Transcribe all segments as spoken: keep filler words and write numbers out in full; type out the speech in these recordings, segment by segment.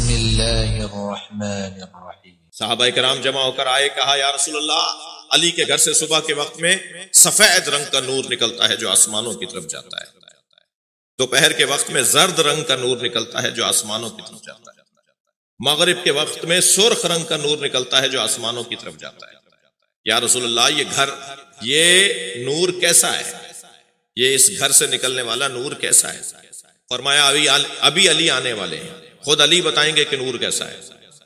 اللہ الرحمن الرحیم۔ صحابہ کرام جمع ہو کر آئے، کہا یا رسول اللہ، علی کے گھر سے صبح کے وقت میں سفید رنگ کا نور نکلتا ہے جو آسمانوں کی طرف جاتا ہے، دوپہر کے وقت میں زرد رنگ کا نور نکلتا ہے جو آسمانوں کی طرف جاتا ہے، مغرب کے وقت میں سرخ رنگ کا نور نکلتا ہے جو آسمانوں کی طرف جاتا ہے۔ یا رسول اللہ، یہ گھر، یہ نور کیسا ہے؟ یہ اس گھر سے نکلنے والا نور کیسا ہے؟ فرمایا ابھی ابھی علی آنے والے ہیں، خود علی بتائیں گے کہ نور کیسا ہے۔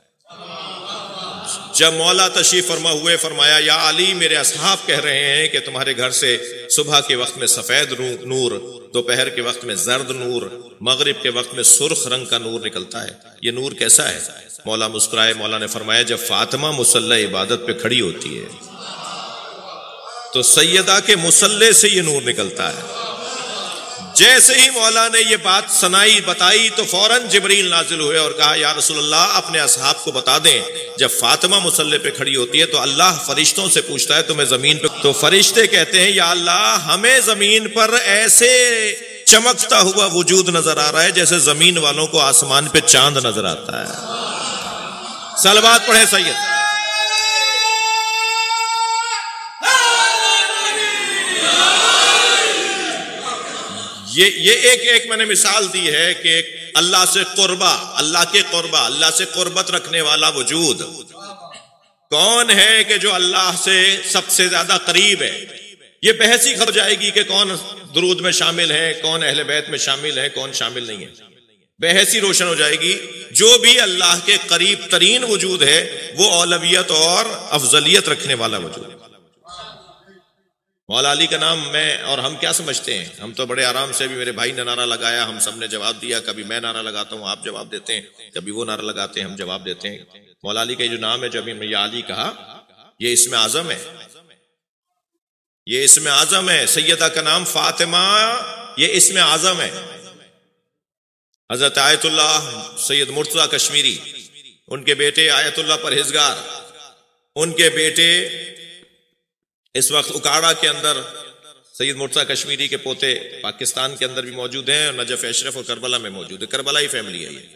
جب مولا تشریف فرما ہوئے، فرمایا یا علی، میرے اصحاب کہہ رہے ہیں کہ تمہارے گھر سے صبح کے وقت میں سفید نور، دوپہر کے وقت میں زرد نور، مغرب کے وقت میں سرخ رنگ کا نور نکلتا ہے، یہ نور کیسا ہے؟ مولا مسکرائے، مولا نے فرمایا جب فاطمہ مصلی عبادت پہ کھڑی ہوتی ہے تو سیدہ کے مصلی سے یہ نور نکلتا ہے۔ جیسے ہی مولا نے یہ بات سنائی، بتائی، تو فوراً جبریل نازل ہوئے اور کہا یا رسول اللہ، اپنے اصحاب کو بتا دیں جب فاطمہ مصلی پہ کھڑی ہوتی ہے تو اللہ فرشتوں سے پوچھتا ہے تمہیں زمین پہ، تو فرشتے کہتے ہیں یا اللہ، ہمیں زمین پر ایسے چمکتا ہوا وجود نظر آ رہا ہے جیسے زمین والوں کو آسمان پہ چاند نظر آتا ہے۔ صلوات پڑھیں سید۔ یہ یہ ایک ایک میں نے مثال دی ہے کہ اللہ سے قربہ، اللہ کے قربہ، اللہ سے قربت رکھنے والا وجود کون ہے کہ جو اللہ سے سب سے زیادہ قریب ہے۔ یہ بحث ہی کھڑ جائے گی کہ کون درود میں شامل ہے، کون اہل بیت میں شامل ہے، کون شامل نہیں ہے، بحث ہی روشن ہو جائے گی۔ جو بھی اللہ کے قریب ترین وجود ہے وہ اولویت اور افضلیت رکھنے والا وجود ہے۔ مولا علی کا نام میں اور ہم کیا سمجھتے ہیں؟ ہم تو بڑے آرام سے، بھی میرے بھائی نے نعرہ لگایا، ہم سب نے جواب دیا، کبھی میں نعرہ لگاتا ہوں آپ جواب دیتے ہیں، کبھی وہ نعرہ لگاتے ہیں ہم جواب دیتے ہیں۔ مولا علی کا جو نام ہے، جو ابھی میں یا علی کہا، یہ اسم اعظم ہے، یہ اسم اعظم ہے۔ سیدہ کا نام فاطمہ، یہ اسم اعظم ہے۔ حضرت آیت اللہ سید مرتضی کشمیری، ان کے بیٹے آیت اللہ پرہیزگار، ان کے بیٹے اس وقت اکاڑا کے اندر سید مرتضی کشمیری کے پوتے پاکستان کے اندر بھی موجود ہیں، اور نجف اشرف اور کربلا میں موجود ہے، کربلائی فیملی ہے یہ،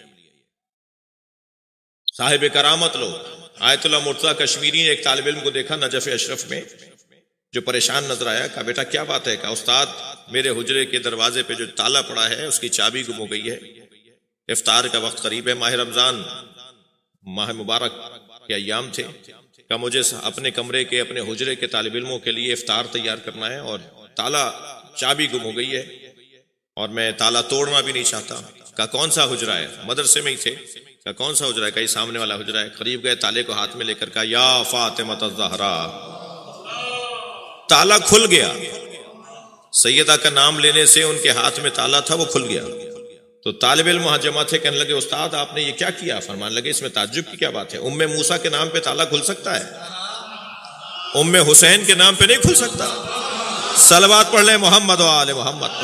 صاحب کرامت لوگ۔ آیت اللہ مرتضی کشمیری نے ایک طالب علم کو دیکھا نجف اشرف میں جو پریشان نظر آیا، کہا بیٹا کیا بات ہے؟ کہا استاد، میرے حجرے کے دروازے پہ جو تالا پڑا ہے اس کی چابی گم ہو گئی ہے، افطار کا وقت قریب ہے، ماہ رمضان ماہ مبارک کے ایام تھے، کہ مجھے اپنے کمرے کے، اپنے حجرے کے طالب علموں کے لیے افطار تیار کرنا ہے، اور تالا چابی گم ہو گئی ہے اور میں تالا توڑنا بھی نہیں چاہتا۔ کہا کون سا حجرہ ہے؟ مدرسے میں ہی تھے۔ کہا کون سا حجرہ ہے؟ کہا یہ سامنے والا حجرہ ہے۔ قریب گئے، تالے کو ہاتھ میں لے کر کہا یا فاطمہ الزہرا، تالا کھل گیا۔ سیدہ کا نام لینے سے ان کے ہاتھ میں تالا تھا، وہ کھل گیا۔ تو طالب علم وہاں جمع تھے، کہنے لگے استاد آپ نے یہ کیا کیا؟ فرمان لگے اس میں تعجب کی کیا بات ہے؟ ام موسیٰ کے نام پہ تالا کھل سکتا ہے، ام حسین کے نام پہ نہیں کھل سکتا؟ صلوات پڑھ لیں محمد و آل محمد۔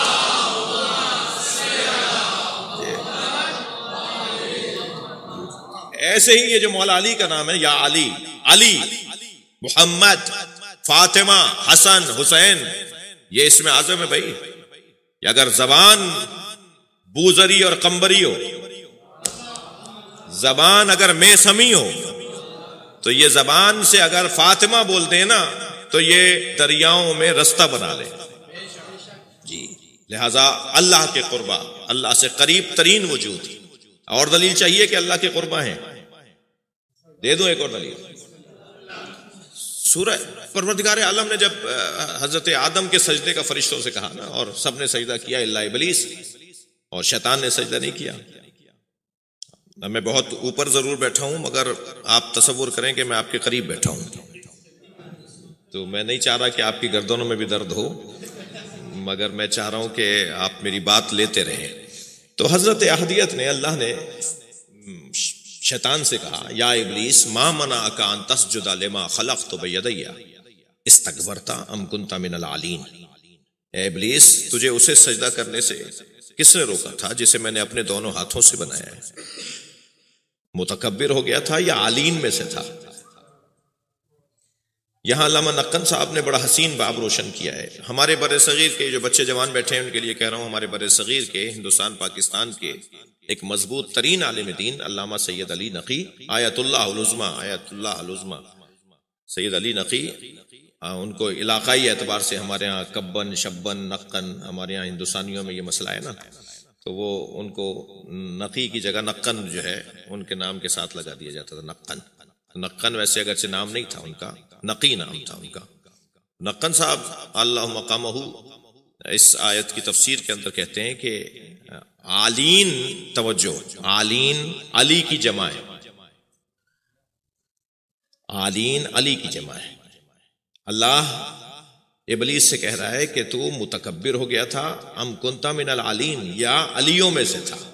ایسے ہی یہ جو مولا علی کا نام ہے، یا علی، علی، محمد، فاطمہ، حسن، حسین، یہ اسم اعظم ہے بھائی۔ اگر زبان بوزری اور قمبری ہو، زبان اگر میسمی ہو، تو یہ زبان سے اگر فاطمہ بول دیں نا تو یہ دریاؤں میں رستہ بنا لے جی۔ لہذا اللہ کے قربا، اللہ سے قریب ترین وجود۔ اور دلیل چاہیے کہ اللہ کے قربا ہیں؟ دے دو ایک اور دلیل۔ سورہ پروردگار عالم نے جب حضرت آدم کے سجدے کا فرشتوں سے کہا نا، اور سب نے سجدہ کیا الا ابلیس، اور شیطان نے سجدہ نہیں کیا۔ میں بہت اوپر ضرور بیٹھا ہوں، مگر آپ تصور کریں کہ میں آپ کے قریب بیٹھا ہوں، تو میں نہیں چاہ رہا کہ آپ کی گردنوں میں بھی درد ہو، مگر میں چاہ رہا ہوں کہ آپ میری بات لیتے رہیں۔ تو حضرت احدیت نے، اللہ نے شیطان سے کہا یا ابلیس ما منعک ان تسجد لما خلقت بیدی استکبرت ام کنت من العالین۔ اے ابلیس، تجھے اسے سجدہ کرنے سے کس نے روکا تھا جسے میں نے اپنے دونوں ہاتھوں سے بنایا ہے؟ متکبر ہو گیا تھا یا عالین میں سے تھا؟ یہاں علامہ نقن صاحب نے بڑا حسین باب روشن کیا ہے. ہمارے بر صغیر کے جو بچے جوان بیٹھے ہیں ان کے لیے کہہ رہا ہوں، ہمارے بر صغیر کے ہندوستان پاکستان کے ایک مضبوط ترین عالم دین علامہ سید علی نقی آیت اللہ العظمی، آیت اللہ العظمی سید علی نقی، ان کو علاقائی اعتبار سے ہمارے ہاں کبن شبن نقن، ہمارے ہاں ہندوستانیوں میں یہ مسئلہ ہے نا، تو وہ ان کو نقی کی جگہ نقن جو ہے ان کے نام کے ساتھ لگا دیا جاتا تھا، نقن. نقن ویسے اگرچہ نام نہیں تھا ان کا، نقی نام تھا ان کا. نقن صاحب اللہ مقامہ اس آیت کی تفسیر کے اندر کہتے ہیں کہ عالین، توجہ، عالین علی کی جمع ہے، عالین علی کی جمع ہے. اللہ ابلیس سے کہہ رہا ہے کہ تو متکبر ہو گیا تھا، ام کنتا من العالین، یا علیوں میں سے تھا.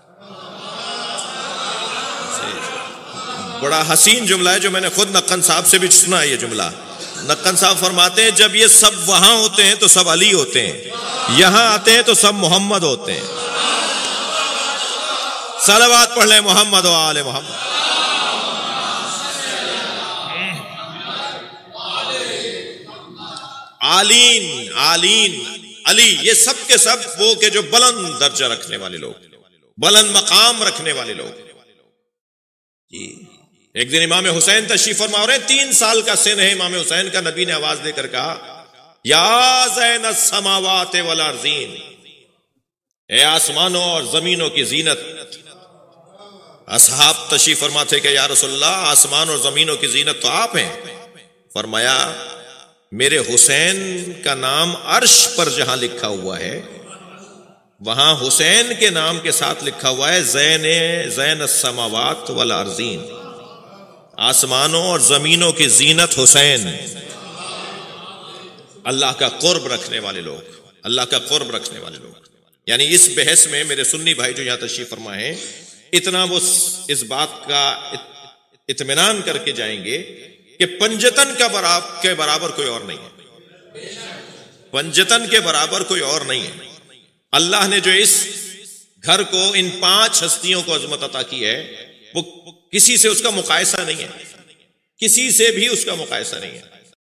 بڑا حسین جملہ ہے جو میں نے خود نقن صاحب سے بھی سنا ہے. یہ جملہ نقن صاحب فرماتے ہیں جب یہ سب وہاں ہوتے ہیں تو سب علی ہوتے ہیں، یہاں آتے ہیں تو سب محمد ہوتے ہیں. صلوات پڑھ لیں محمد و آل محمد. عالین، عالین علی، یہ سب کے سب وہ کہ جو بلند درجہ رکھنے والے لوگ، بلند مقام رکھنے والے لوگ. جی ایک دن امام حسین تشریف فرما رہے ہیں، تین سال کا سن ہے امام حسین کا، نبی نے آواز دے کر کہا یا زین السماوات والارضین، اے آسمانوں اور زمینوں کی زینت. اصحاب تشریف فرما تھے کہ یا رسول اللہ آسمان اور زمینوں کی زینت تو آپ ہیں. فرمایا میرے حسین کا نام عرش پر جہاں لکھا ہوا ہے وہاں حسین کے نام کے ساتھ لکھا ہوا ہے زین زین السماوات والارضین، آسمانوں اور زمینوں کی زینت حسین. اللہ کا قرب رکھنے والے لوگ، اللہ کا قرب رکھنے والے لوگ. یعنی اس بحث میں میرے سنی بھائی جو یہاں تشریف فرما ہیں، اتنا وہ اس بات کا اطمینان کر کے جائیں گے کہ پنجتن کا برابر کے برابر کوئی اور نہیں ہے، پنجتن کے برابر کوئی اور نہیں ہے. اللہ نے جو اس گھر کو، ان پانچ ہستیوں کو عظمت عطا کی ہے، وہ کسی سے اس کا مقایسہ نہیں ہے، کسی سے بھی اس کا مقایسہ نہیں ہے.